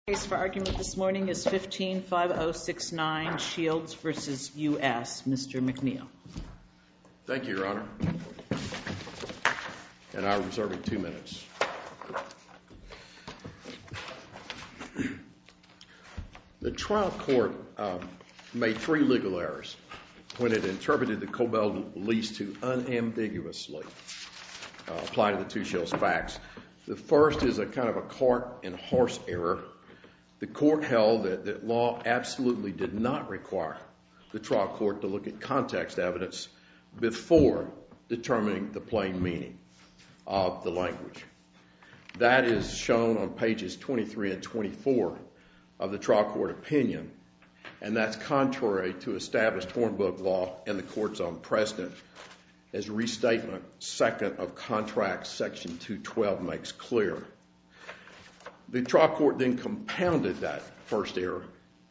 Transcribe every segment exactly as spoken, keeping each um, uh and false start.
The case for argument this morning is fifteen five oh six nine Shields v. U S Mister McNeil. Thank you, Your Honor. And I'm reserving two minutes. The trial court uh, made three legal errors when it interpreted the Cobell lease to unambiguously uh, apply to the Two Shields facts. The first is a kind of a cart and horse error. The court held that, that law absolutely did not require the trial court to look at context evidence before determining the plain meaning of the language. That is shown on pages twenty-three and twenty-four of the trial court opinion, and that's contrary to established Hornbook law and the court's own precedent, as restatement second of contract section two twelve makes clear. The trial court then compounded that first error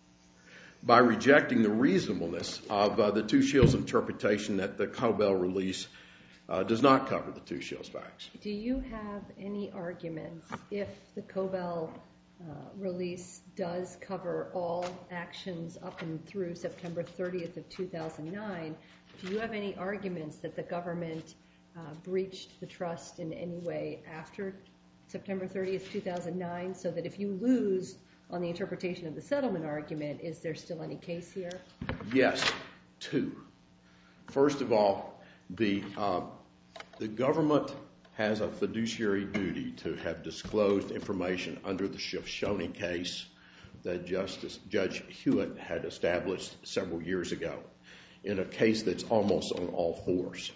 by rejecting the reasonableness of uh, the Two Shields interpretation that the Cobell release uh, does not cover the Two Shields facts. Do you have any arguments if the Cobell uh, release does cover all actions up and through September thirtieth of two thousand nine? Do you have any arguments that the government uh, breached the trust in any way after September thirtieth, two thousand nine, so that if you lose on the interpretation of the settlement argument, is there still any case here? Yes, two. First of all, the uh, the government has a fiduciary duty to have disclosed information under the Shoshone case that Justice Judge Hewitt had established several years ago in a case that's almost on all fours.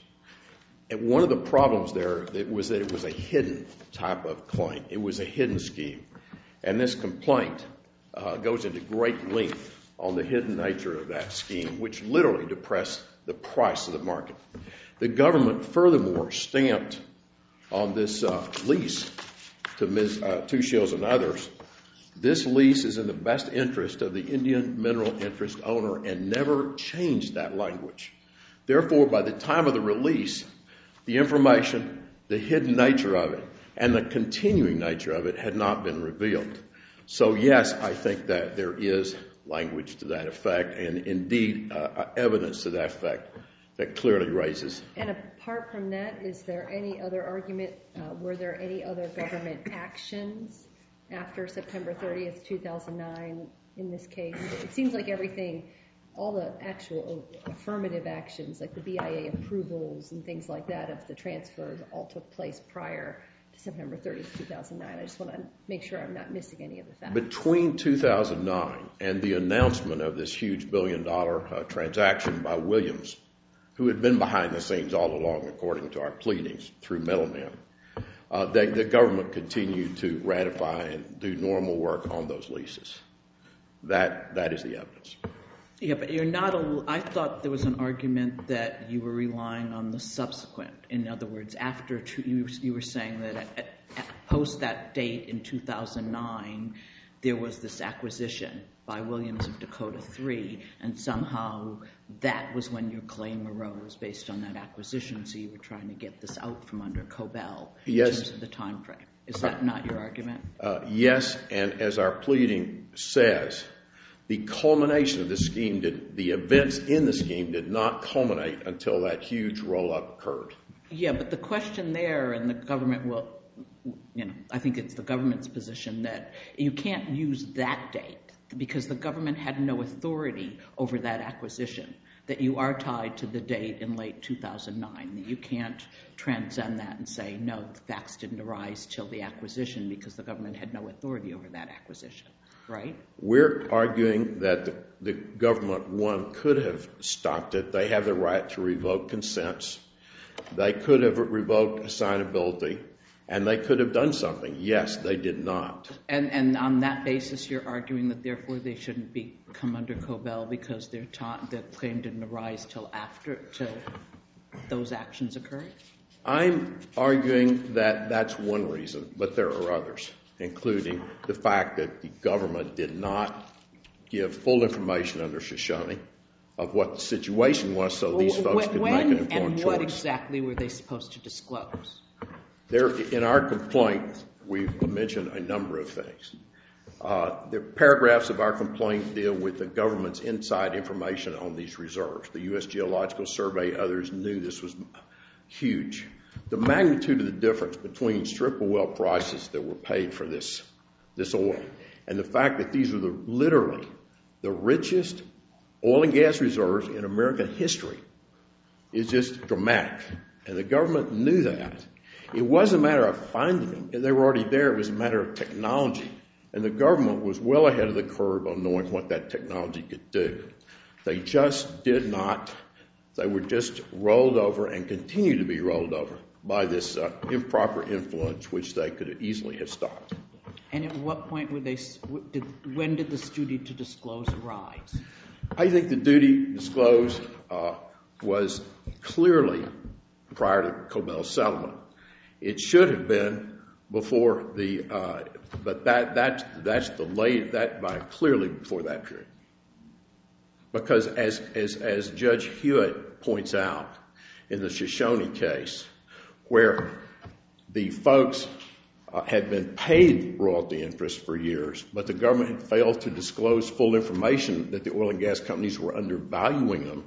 And one of the problems there was that it was a hidden type of claim. It was a hidden scheme. And this complaint uh, goes into great length on the hidden nature of that scheme, which literally depressed the price of the market. The government furthermore stamped on this uh, lease to Miz Uh, Two Shields and others, this lease is in the best interest of the Indian mineral interest owner, and never changed that language. Therefore, by the time of the release, the information, the hidden nature of it, and the continuing nature of it had not been revealed. So yes, I think that there is language to that effect, and indeed uh, evidence to that effect that clearly raises. And apart from that, is there any other argument, uh, were there any other government actions after September thirtieth, two thousand nine in this case? It seems like everything, all the actual affirmative actions, like the B I A approvals and things like that of the transfers, all took place prior to September thirtieth, two thousand nine. I just want to make sure I'm not missing any of the facts. Between two thousand nine and the announcement of this huge billion-dollar uh, transaction by Williams, who had been behind the scenes all along, according to our pleadings, through middlemen, uh, they, the government continued to ratify and do normal work on those leases. That that is the evidence. Yeah, but you're not a, I thought there was an argument that you were relying on the subsequent. In other words, after two, you, you were saying that at, at, post that date in two thousand nine, there was this acquisition by Williams of Dakota three, and somehow that was when your claim arose based on that acquisition, so you were trying to get this out from under Cobell in yes. terms of the time frame. Is that not your argument? Uh, yes, and as our pleading says, the culmination of the scheme, did, the events in the scheme did not culminate until that huge roll-up occurred. Yeah, but the question there, and the government will, you know, I think it's the government's position that you can't use that date because the government had no authority over that acquisition, that you are tied to the date in late two thousand nine, that you can't transcend that and say, no, the facts didn't arise till the acquisition because the government had no authority over that acquisition. Right? We're arguing that the, the government, one, could have stopped it. They have the right to revoke consents. They could have revoked assignability, and they could have done something. Yes, they did not. And and on that basis, you're arguing that therefore they shouldn't be come under Cobell because their ta- the claim didn't arise till after till those actions occurred? I'm arguing that that's one reason, but there are others, including the fact that the government did not give full information under Shoshone of what the situation was so these folks could when make an informed choice. And what exactly were they supposed to disclose? There, in our complaint, we've mentioned a number of things. Uh, the paragraphs of our complaint deal with the government's inside information on these reserves. The U S Geological Survey, others knew this was huge. The magnitude of the difference between strip of well prices that were paid for this, this oil and the fact that these are the, literally the richest oil and gas reserves in American history is just dramatic. And the government knew that. It wasn't a matter of finding them. They were already there. It was a matter of technology. And the government was well ahead of the curve on knowing what that technology could do. They just did not, they were just rolled over and continue to be rolled over by this uh, improper influence, which they could easily have stopped. And at what point would they, did, when did this duty to disclose arise? I think the duty to disclose uh, was clearly prior to Cobell's settlement. It should have been before the, uh, but that that's that's the late that by clearly before that period. Because as as as Judge Hewitt points out in the Shoshone case, where the folks uh, had been paid royalty interest for years, but the government had failed to disclose full information that the oil and gas companies were undervaluing them,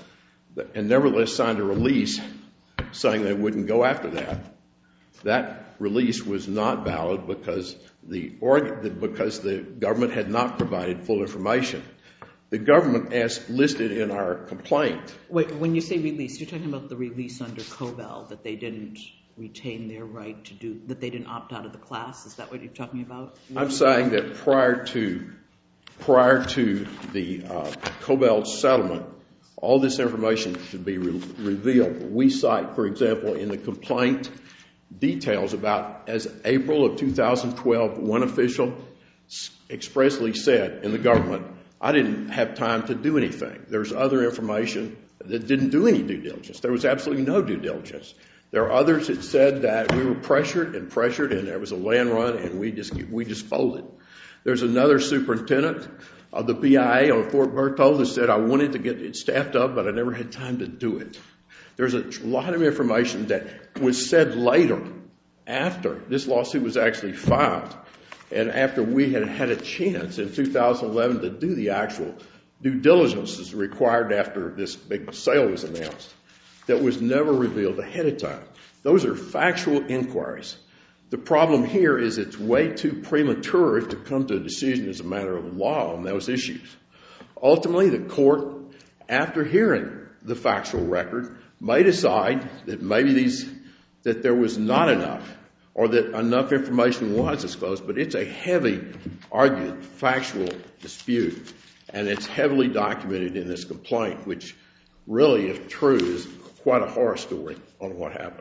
and nevertheless signed a release saying they wouldn't go after that. That release was not valid because the because the government had not provided full information. The government, as listed in our complaint. Wait, when you say release, you're talking about the release under Cobell, that they didn't retain their right to do, that they didn't opt out of the class? Is that what you're talking about? I'm saying that prior to prior to the uh, Cobell settlement, all this information should be re- revealed. We cite, for example, in the complaint, details about, as April of two thousand twelve, one official expressly said in the government, I didn't have time to do anything. There's other information that didn't do any due diligence. There was absolutely no due diligence. There are others that said that we were pressured and pressured and there was a land run and we just we just folded. There's another superintendent of the B I A on Fort Berthold that said I wanted to get it staffed up, but I never had time to do it. There's a lot of information that was said later, after this lawsuit was actually filed, and after we had had a chance in two thousand eleven to do the actual due diligence as required after this big sale was announced, that was never revealed ahead of time. Those are factual inquiries. The problem here is it's way too premature to come to a decision as a matter of law on those issues. Ultimately, the court, after hearing the factual record, may decide that maybe these, that there was not enough or that enough information was disclosed, but it's a heavy, argued, factual dispute, and it's heavily documented in this complaint, which really, if true, is quite a horror story on what happened.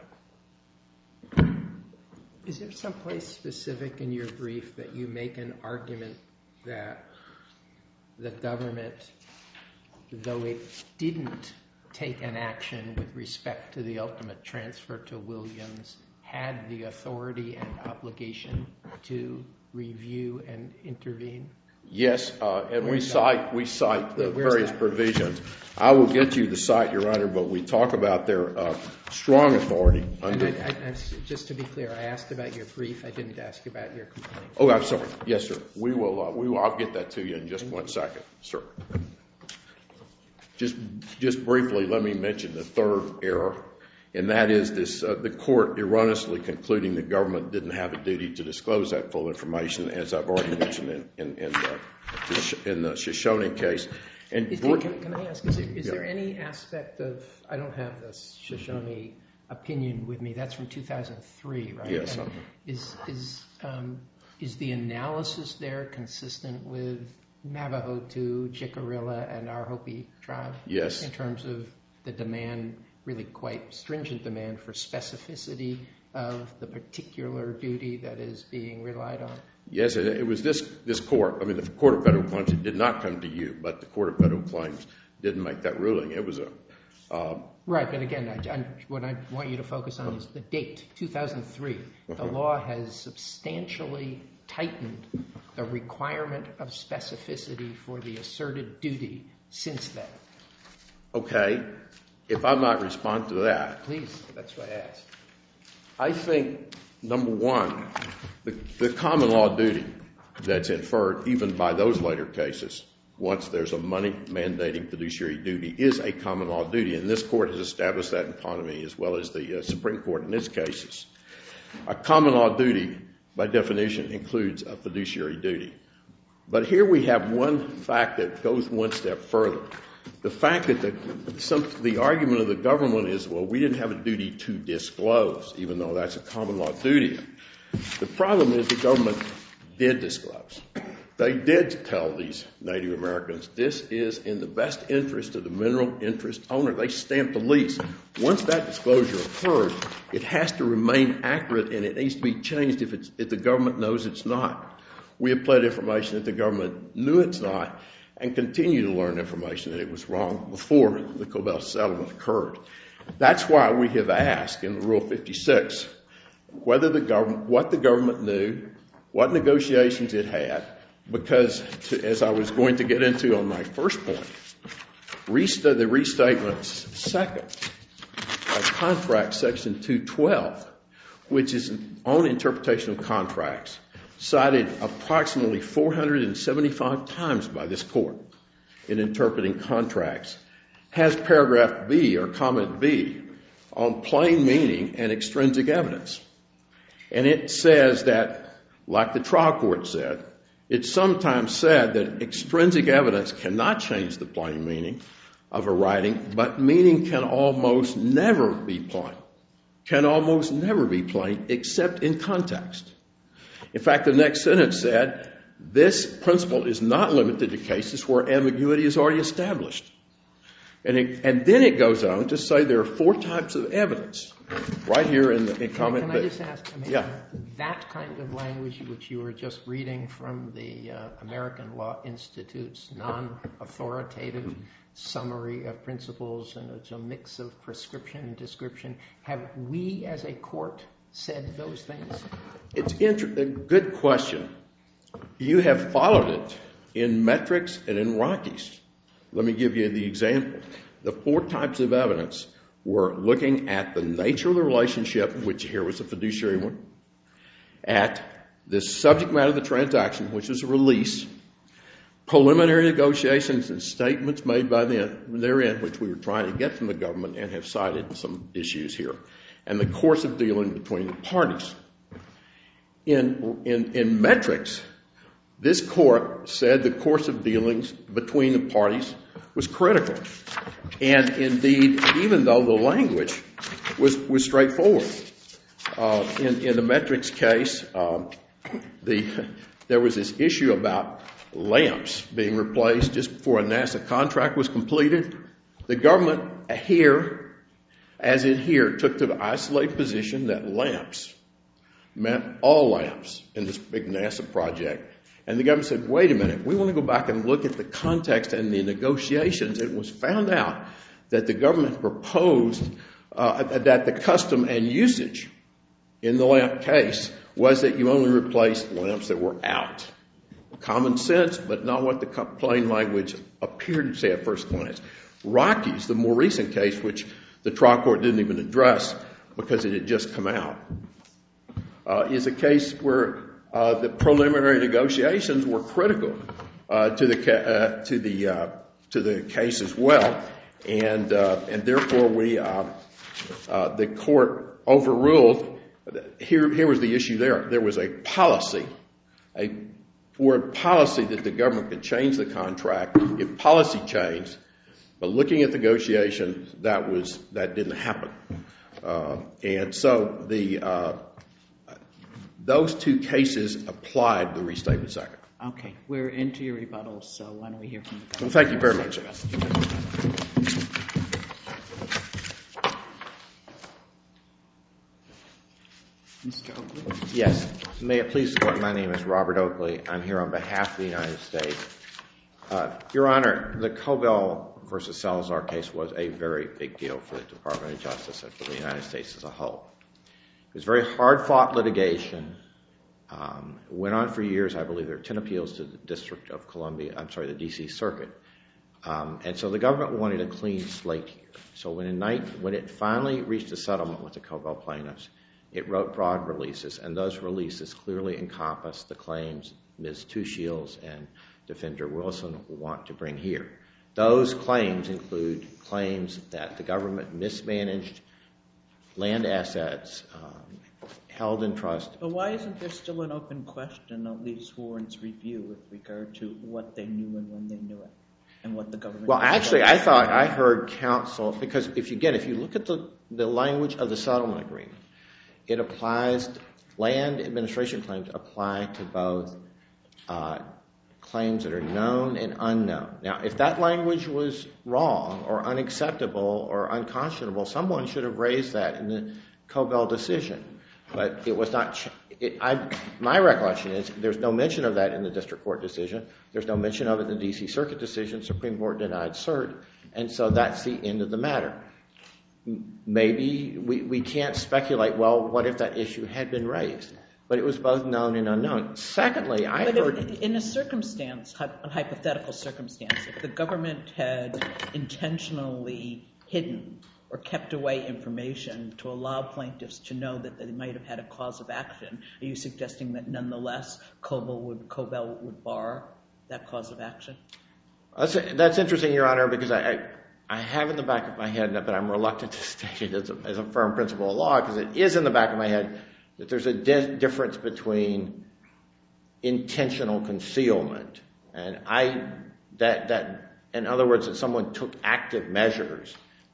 Is there some place specific in your brief that you make an argument that the government, though it didn't take an action with respect to the ultimate transfer to Williams, had the authority and obligation to review and intervene? Yes, uh, and we cite we cite the various provisions. I will get you the site, Your Honor, but we talk about their uh, strong authority. Under and I, I, just to be clear, I asked about your brief. I didn't ask about your complaint. Oh, I'm sorry. Yes, sir. We will. Uh, we will. I'll get that to you in just one second, sir. Just just briefly, let me mention the third error, and that is this: uh, the court erroneously concluding the government didn't have a duty to disclose that full information, as I've already mentioned in in, in, the, in the Shoshone case. And is there, can, can I ask, is, there, is yeah. there any aspect of, I don't have the Shoshone opinion with me, that's from two thousand three, right? Yes. And is, is, um, is the analysis there consistent with Navajo two, Jicarilla, and our Hopi tribe? Yes. In terms of the demand, really quite stringent demand for specificity of the particular duty that is being relied on? Yes, it, it was this this court. I mean, the Court of Federal Claims, it did not come to you, but the Court of Federal Claims didn't make that ruling. It was a... Uh, right, but again, I, I, what I want you to focus on is the date, two thousand three. Uh-huh. The law has substantially tightened the requirement of specificity for the asserted duty since then. Okay. If I might respond to that. Please, that's what I asked. I think, number one, the, the common law duty that's inferred even by those later cases, once there's a money-mandating fiduciary duty, is a common law duty. And this court has established that in Ponamy as well as the uh, Supreme Court in its cases. A common law duty, by definition, includes a fiduciary duty. But here we have one fact that goes one step further. The fact that the, some, the argument of the government is, well, we didn't have a duty to disclose, even though that's a common law duty. The problem is the government did disclose. They did tell these Native Americans, this is in the best interest of the mineral interest owner. They stamped the lease. Once that disclosure occurs, it has to remain accurate, and it needs to be changed if, it's, if the government knows it's not. We have pled information that the government knew it's not and continue to learn information that it was wrong before the Cobell settlement occurred. That's why we have asked in Rule fifty-six whether the government, what the government knew, what negotiations it had, because to, as I was going to get into on my first point, rest- the restatement's second, uh, contract section two twelve, which is an own interpretation of contracts, cited approximately four hundred seventy-five times by this court in interpreting contracts, has paragraph B or comment B on plain meaning and extrinsic evidence. And it says that, like the trial court said, it's sometimes said that extrinsic evidence cannot change the plain meaning of a writing, but meaning can almost never be plain, can almost never be plain except in context. In fact, the next sentence said, this principle is not limited to cases where ambiguity is already established. And, it, and then it goes on to say there are four types of evidence right here in the in comment. Can I just ask, I mean, yeah. that kind of language which you were just reading from the uh, American Law Institute's non-authoritative summary of principles, and it's a mix of prescription and description, have we as a court said those things? It's inter- a good question. You have followed it in metrics and in Rockies. Let me give you the example. The four types of evidence were looking at the nature of the relationship, which here was a fiduciary one, at the subject matter of the transaction, which is a release, preliminary negotiations and statements made by them therein, which we were trying to get from the government and have cited some issues here, and the course of dealing between the parties. In, in, in metrics, this court said the course of dealings between the parties was critical. And indeed, even though the language was, was straightforward, uh, in, in the metrics case, um, the, there was this issue about lamps being replaced just before a NASA contract was completed. The government here, as in here, took the isolated position that lamps meant all lamps in this big NASA project. And the government said, wait a minute, we want to go back and look at the context and the negotiations. It was found out that the government proposed uh, that the custom and usage in the lamp case was that you only replaced lamps that were out. Common sense, but not what the plain language appeared to say at first glance. Rockies, the more recent case, which the trial court didn't even address because it had just come out, uh, is a case where Uh, the preliminary negotiations were critical uh, to the ca- uh, to the uh, to the case as well, and uh, and therefore we uh, uh, the court overruled. Here here was the issue. There there was a policy, a word policy that the government could change the contract if policy changed, but looking at negotiations, that was that didn't happen, uh, and so the. Uh, Those two cases applied the restatement second. Okay, we're into your rebuttals, so why don't we hear from the government? Well, thank you very much. Mister Oakley? Yes. May it please the Court, my name is Robert Oakley. I'm here on behalf of the United States. Uh, Your Honor, the Cobell versus Salazar case was a very big deal for the Department of Justice and for the United States as a whole. It was very hard-fought litigation. Um, went on for years. I believe there were ten appeals to the District of Columbia, I'm sorry, the D C Circuit. Um, and so the government wanted a clean slate here. So when, in night, when it finally reached a settlement with the Cobell plaintiffs, it wrote broad releases, and those releases clearly encompassed the claims Miz Two Shields and Defender Wilson want to bring here. Those claims include claims that the government mismanaged land assets um, held in trust. But why isn't there still an open question that leaves Warren's review with regard to what they knew and when they knew it, and what the government... Well, actually, I thought I heard counsel, because if you, again, if you look at the, the language of the settlement agreement, it applies, land administration claims apply to both uh, claims that are known and unknown. Now, if that language was wrong or unacceptable or unconscionable, someone should have raised that in the Cobell decision. But it was not... Ch- it, I, my recollection is there's no mention of that in the district court decision. There's no mention of it in the D C Circuit decision. Supreme Court denied cert. And so that's the end of the matter. Maybe we, we can't speculate, well, what if that issue had been raised? But it was both known and unknown. Secondly, I but heard... If, in a circumstance, a hypothetical circumstance, if the government had intentionally hidden or kept away information to allow plaintiffs to know that they might have had a cause of action, are you suggesting that nonetheless Cobell would, Cobell would bar that cause of action? That's, that's interesting, Your Honor, because I... I I have in the back of my head, but I'm reluctant to state it as a, as a firm principle of law, because it is in the back of my head that there's a di- difference between intentional concealment and I that that in other words that someone took active measures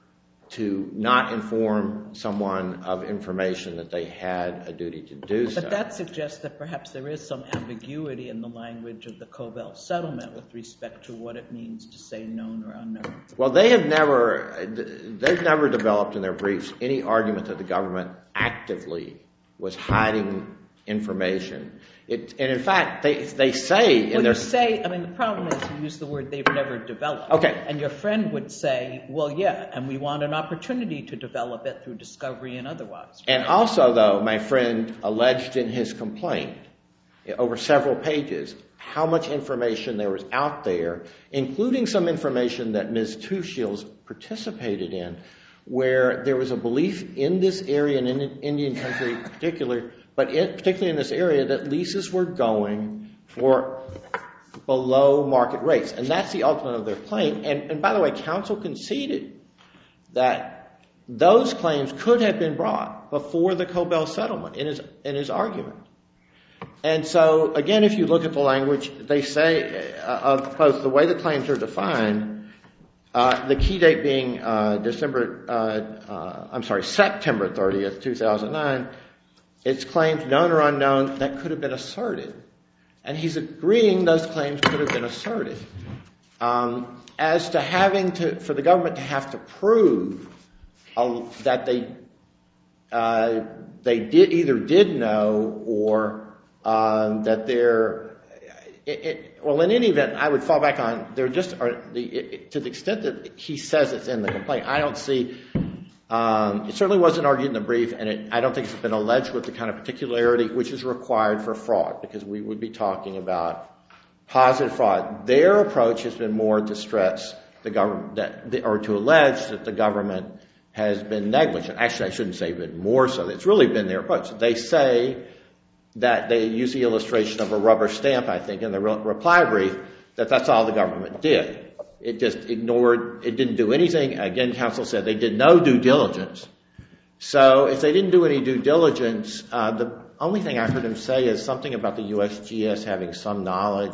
to not inform someone of information that they had a duty to do so. But that suggests that perhaps there is some ambiguity in the language of the Cobell settlement with respect to what it means to say known or unknown. Well, they have never, they've never developed in their briefs any argument that the government actively was hiding information. It, and in fact, they they say in well, their... you say, I mean, the problem is you use the word they've never developed. Okay. And your friend would say, well, yeah, and we want an opportunity to develop it through discovery and otherwise. And also, though, my friend alleged in his complaint, over several pages, how much information there was out there, including some information that Miz Two Shields participated in, where there was a belief in this area, and in Indian country in particular, but in, particularly in this area, that leases were going for below market rates. And that's the ultimate of their claim. And, and by the way, counsel conceded that those claims could have been brought before the Cobell settlement in his, in his argument. And so, again, if you look at the language, they say, uh, of both the way the claims are defined, uh, the key date being uh, December, uh, uh, I'm sorry, September thirtieth, two thousand nine, it's claims known or unknown that could have been asserted. And he's agreeing those claims could have been asserted. Um, as to having to, for the government to have to prove uh, that they, uh, they did either did know or Um, that they're, it, it, well, in any event, I would fall back on, they're just, are the, it, to the extent that he says it's in the complaint, I don't see, um, it certainly wasn't argued in the brief, and it, I don't think it's been alleged with the kind of particularity which is required for fraud, because we would be talking about positive fraud. Their approach has been more to stress the government, that, or to allege that the government has been negligent. Actually, I shouldn't say been more so. It's really been their approach. They say that they use the illustration of a rubber stamp, I think, in the re- reply brief, that that's all the government did. It just ignored, it didn't do anything. Again, counsel said they did no due diligence. So if they didn't do any due diligence, uh, the only thing I heard him say is something about the U S G S having some knowledge,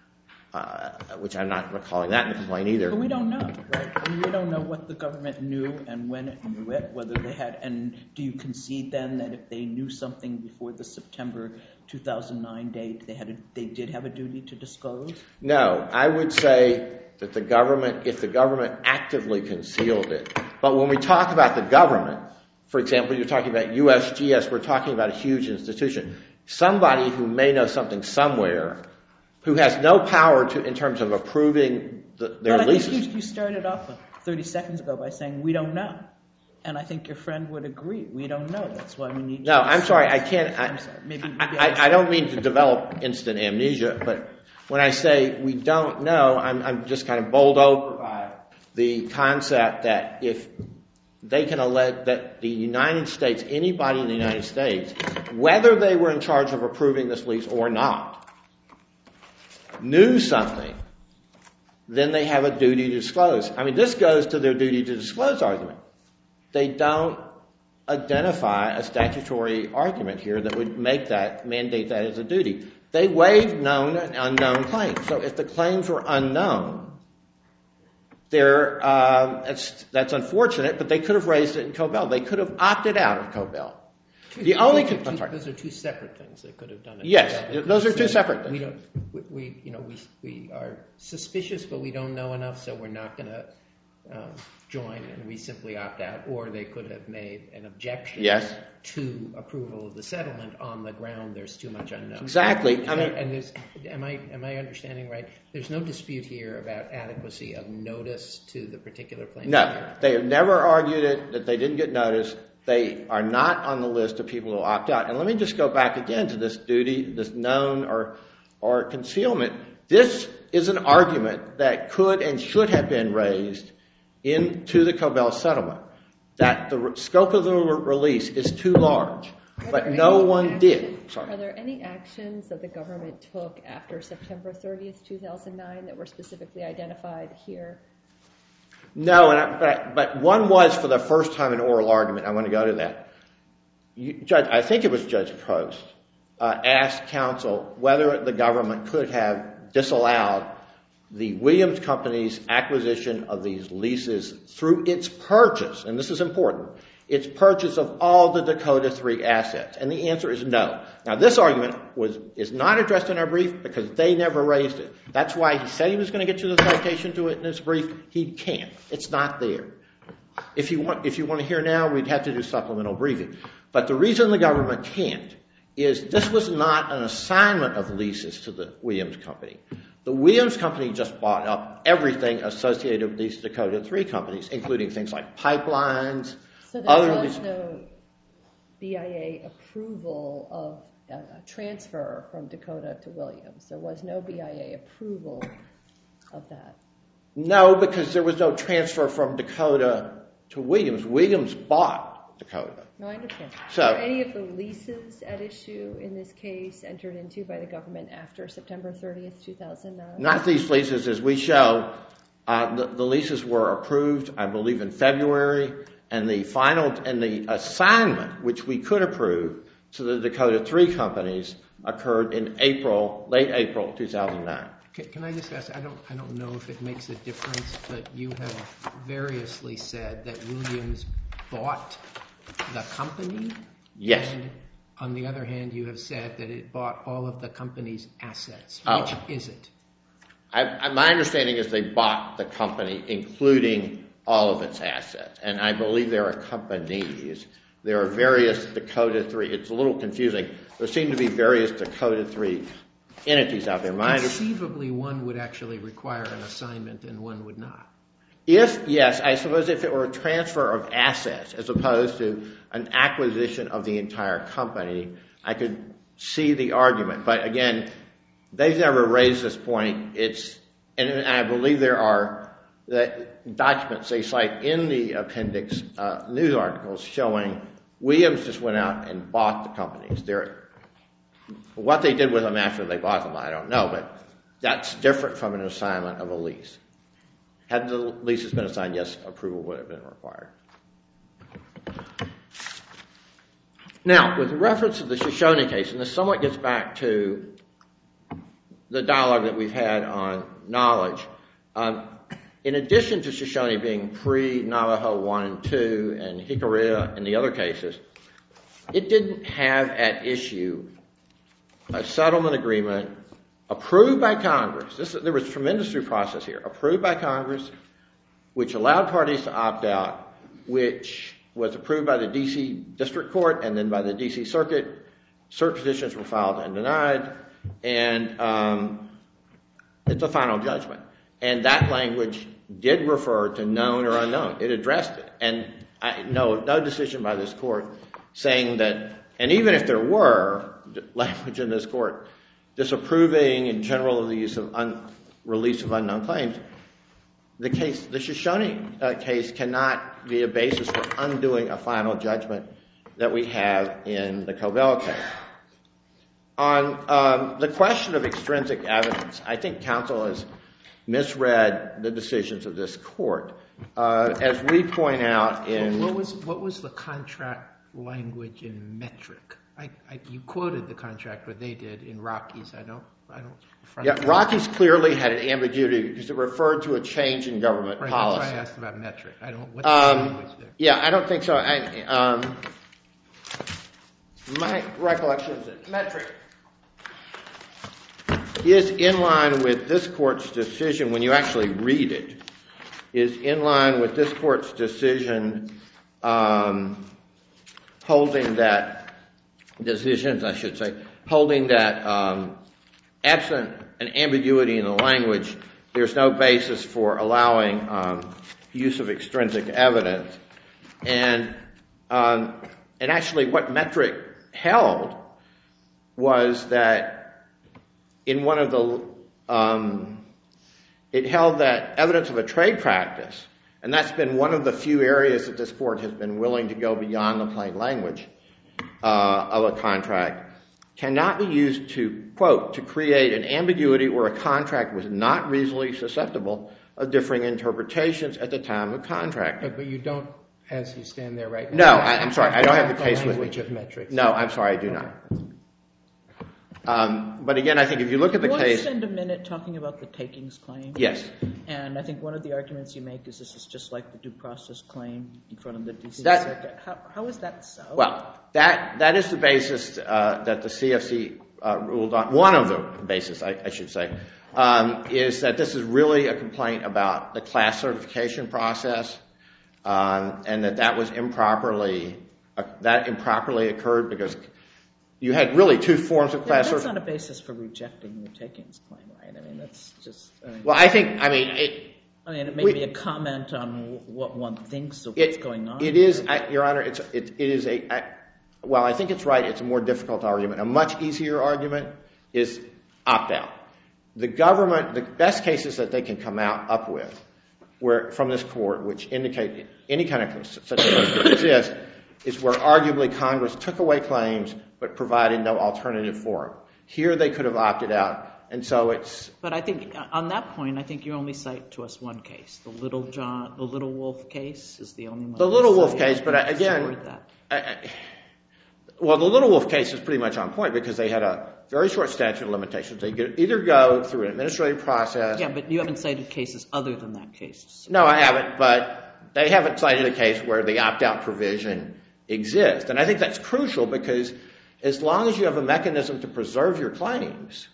uh, which I'm not recalling that in the complaint either. But we don't know, right? I mean, we don't know what the government knew and when it knew it, whether they had, and do you concede then that if they knew something before the September two thousand nine date, they had a, they did have a duty to disclose? No, I would say that the government, if the government actively concealed it, but when we talk about the government, for example, you're talking about U S G S, we're talking about a huge institution. Somebody who may know something somewhere, who has no power to, in terms of approving the, their but leases. I think you, you started off thirty seconds ago by saying we don't know. And I think your friend would agree. We don't know. That's why we need to... No, I'm sorry. I can't... I, I'm sorry. Maybe, maybe I, I, I don't mean to develop instant amnesia, but when I say we don't know, I'm, I'm just kind of bowled over by the concept that if they can allege that the United States, anybody in the United States, whether they were in charge of approving this lease or not, knew something, then they have a duty to disclose. I mean, this goes to their duty to disclose argument. They don't identify a statutory argument here that would make that, mandate that as a duty. They waived known and unknown claims. So if the claims were unknown, they're, uh, that's, that's unfortunate, but they could have raised it in Cobell. They could have opted out of Cobell. The only, two, I'm sorry. Those are two separate things they could have done. It Yes, together. those are two So separate things. We don't, we, we you know, we we are suspicious, but we don't know enough, so we're not going to um, join, and we simply opt out. Or they could have made an objection Yes. to approval of the settlement on the ground there's too much unknown. Exactly. I mean, and there's, am I am I understanding right? There's no dispute here about adequacy of notice to the particular plaintiff. no, they have never argued it, that they didn't get notice. They are not on the list of people who opt out. And let me just go back again to this duty, this known or or concealment. This is an argument that could and should have been raised into the Cobell settlement, that the scope of the release is too large, but no one did. Sorry. Are there any actions that the government took after September thirtieth, two thousand nine that were specifically identified here? No, and I, but, but one was for the first time in oral argument. I want to go to that. You, Judge, I think it was Judge Prost, uh, asked counsel whether the government could have disallowed the Williams Company's acquisition of these leases through its purchase, and this is important, its purchase of all the Dakota three assets. And the answer is no. Now, this argument was is not addressed in our brief because they never raised it. That's why he said he was going to get you the citation to it in his brief. He can't. It's not there. If you want, if you want to hear now, we'd have to do supplemental briefing. But the reason the government can't is this was not an assignment of leases to the Williams Company. The Williams Company just bought up everything associated with these Dakota three companies, including things like pipelines. So there other was leases. no B I A approval of a, a transfer from Dakota to Williams. There was no B I A approval of that. No, because there was no transfer from Dakota to Williams. Williams bought Dakota. No, I understand. So- Are any of the leases at issue in this case entered into by the government after September thirtieth, two thousand nine? Not these leases, as we show. Uh, the, the leases were approved, I believe, in February, and the final and the assignment, which we could approve to the Dakota three companies, occurred in April, late April, two thousand nine. Can, can I just ask, I don't, I don't know if it makes a difference, but you have variously said that Williams bought the company. Yes. And on the other hand, you have said that it bought all of the company's assets. Oh. Which is it? I, I, my understanding is they bought the company, including all of its assets. And I believe there are companies. There are various Dakota three. It's a little confusing. There seem to be various Dakota three entities out there. My Conceivably, one would actually require an assignment and one would not. If, yes, I suppose if it were a transfer of assets as opposed to an acquisition of the entire company, I could see the argument. But again, they've never raised this point. It's, and I believe there are that documents they cite in the appendix, uh, news articles showing Williams just went out and bought the companies. They're, what they did with them after they bought them, I don't know, but that's different from an assignment of a lease. Had the lease been assigned, yes, approval would have been required. Now, with reference to the Shoshone case, and this somewhat gets back to the dialogue that we've had on knowledge, um, in addition to Shoshone being pre-Navajo one and two and Hickory and the other cases, it didn't have at issue a settlement agreement approved by Congress. This, there was tremendous due process here. Approved by Congress, which allowed parties to opt out, which was approved by the D C District Court and then by the D C Circuit. Cert petitions were filed and denied, and um, it's a final judgment. And that language did refer to known or unknown. It addressed it. And I, no, no decision by this court saying that, and even if there were language in this court disapproving in general of the use of un, release of unknown claims, the case, the Shoshone uh, case cannot be a basis for undoing a final judgment that we have in the Cobell case. On um, the question of extrinsic evidence, I think counsel has misread the decisions of this court. Uh, as we point out in... What was, what was the contract language in metric? I, I, you quoted the contract, but they did in Rockies. I don't... I don't Yeah, Rockies clearly had an ambiguity because it referred to a change in government right, policy. That's why I asked about metric. I don't... What's Um, the language there? yeah, I don't think so. I, um, my recollection is that metric is in line with this court's decision, when you actually read it, is in line with this court's decision um, holding that, decisions I should say, holding that um, absent an ambiguity in the language, there's no basis for allowing um, use of extrinsic evidence. And um, and actually what metric held was that in one of the, um, it held that evidence of a trade practice, and that's been one of the few areas that this court has been willing to go beyond the plain language uh, of a contract, cannot be used to, quote, to create an ambiguity where a contract was not reasonably susceptible of differing interpretations at the time of contract. But, but you don't, as you stand there right No, now... I, I'm sorry, I don't have the case with me. language of metrics. No, I'm sorry, I do not. Um, but again, I think if you look at the You want to case... spend a minute talking about the takings claim? Yes. And I think one of the arguments you make is this is just like the due process claim in front of the D C That- Circuit. How, how is that so? Well, that that is the basis uh, that the C F C uh, ruled on. One of the bases, I, I should say, um, is that this is really a complaint about the class certification process, um, and that that was improperly uh, that improperly occurred because you had really two forms of Yeah, class but that's certification. not a basis for rejecting the takings claim, right? I mean, that's just... I mean, Well, I think, I mean, it, I mean, it may we- be a comment on what one thinks of It- what's going on. It is, I, Your Honor, it's, it, it is a, I, well, I think it's right, it's a more difficult argument. A much easier argument is opt-out. The government, the best cases that they can come out up with where, from this court, which indicate any kind of such a claim that exists, is where arguably Congress took away claims but provided no alternative for them. Here they could have opted out. And so it's... But I think on that point, I think you only cite to us one case. The Little John, the Little Wolf case is the only one. The you Little Wolf cite. case, but I think to again... support that. I, I, well, the Little Wolf case is pretty much on point because they had a very short statute of limitations. They could either go through an administrative process... Yeah, but you haven't cited cases other than that case. No, I haven't, but they haven't cited a case where the opt-out provision exists. And I think that's crucial because as long as you have a mechanism to preserve your claims,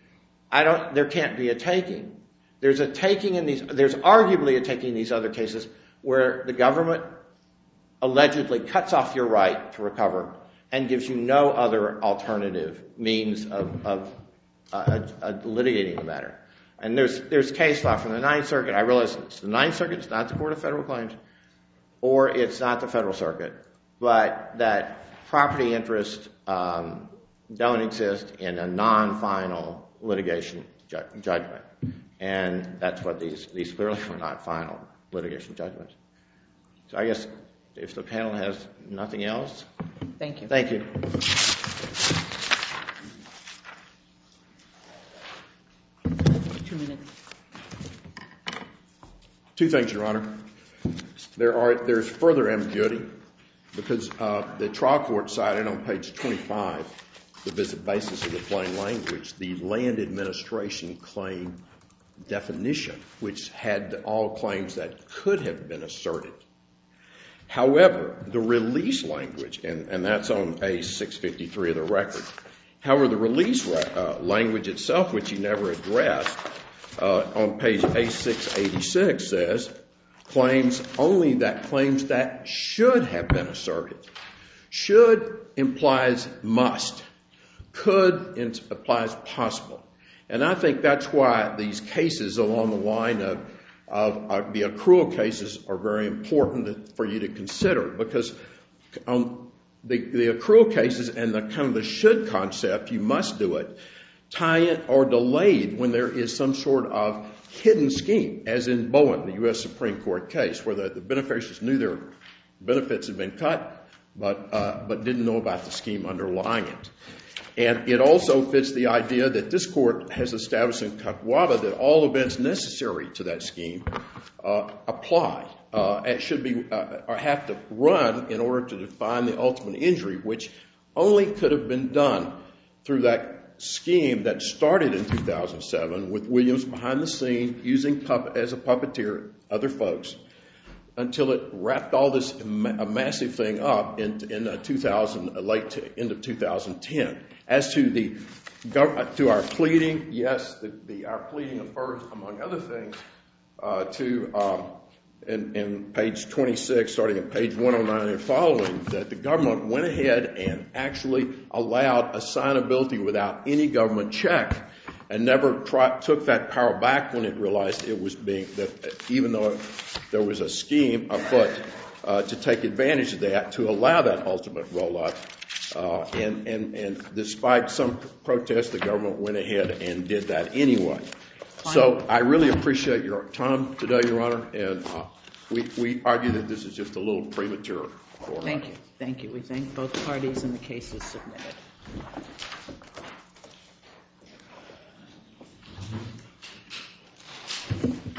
I don't, there can't be a taking. There's a taking in these, there's arguably a taking in these other cases where the government allegedly cuts off your right to recover and gives you no other alternative means of, of uh, uh, litigating the matter. And there's, there's case law from the Ninth Circuit. I realize it's the Ninth Circuit, it's not the Court of Federal Claims, or it's not the Federal Circuit, but that property interests um, don't exist in a non-final litigation ju- judgment. And that's what these, these clearly were not final litigation judgments. So I guess if the panel has nothing else. Thank you. Thank you. Two minutes. Two things, Your Honor. There are, there's further ambiguity because uh, the trial court cited on page twenty-five, the basis of the plain language, the land administration claim definition, which had all claims that could have been asserted. However, the release language, and, and that's on page six fifty-three of the record, however, the release uh, language itself, which he never addressed, uh, on page A six eighty-six says, claims only that claims that should have been asserted. Should implies must. Could implies possible. And I think that's why these cases along the line of, of, of the accrual cases are very important for you to consider because on the, the accrual cases and the kind of the should concept, you must do it, tie it or delayed when there is some sort of hidden scheme, as in Bowen, the U S Supreme Court case, where the, the beneficiaries knew their benefits had been cut, but uh, but didn't know about the scheme underlying it. And it also fits the idea that this court has established in Kakwaba that all events necessary to that scheme uh, apply. Uh, it should be uh, or have to run in order to define the ultimate injury, which only could have been done through that scheme that started in two thousand seven with Williams behind the scene using puppet as a puppeteer, other folks, until it wrapped all this ma- massive thing up in, in uh, two thousand, uh, late to, end of two thousand ten. As to the gov- to our pleading, yes, the, the our pleading affirms, among other things, uh, to um, in, in page twenty-six, starting at page one oh nine and following, that the government went ahead and actually allowed assignability without any government check, and never try, took that power back when it realized it was being that even though there was a scheme afoot uh, to take advantage of that to allow that ultimate roll-up. Uh, and, and, and despite some protests, the government went ahead and did that anyway. Fine. So I really appreciate your time today, Your Honor, and uh, we, we argue that this is just a little premature. Thank you. Thank you. We thank both parties and the cases submitted. Thank you.